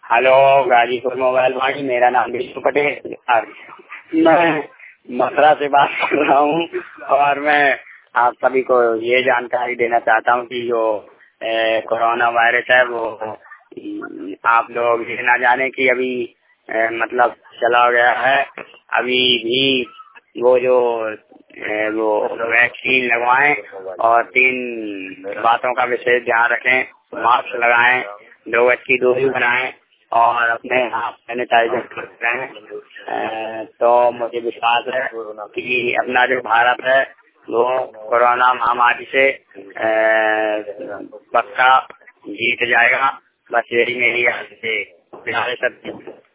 Hello, Ghazipur mobile वाणी। मेरा नाम विष्णु पटेल। मैं मथुरा से बात कर रहा हूँ और मैं आप सभी को ये जानकारी देना चाहता हूँ कि जो कोरोना वायरस है वो आप लोग ये ना जाने कि अभी मतलब चला गया है। अभी भी वो जो वो वैक्सीन लगवाएं और 3 बातों का विशेष ध्यान रखें। मास्क लगाएं, 2 गज की दूरी बनाएं और अपने हाथ सैनिटाइजर करते रहें। तो मुझे विश्वास है कि अपना जो भारत है वो कोरोना महामारी से पक्का जीत जाएगा। बस यही मेरी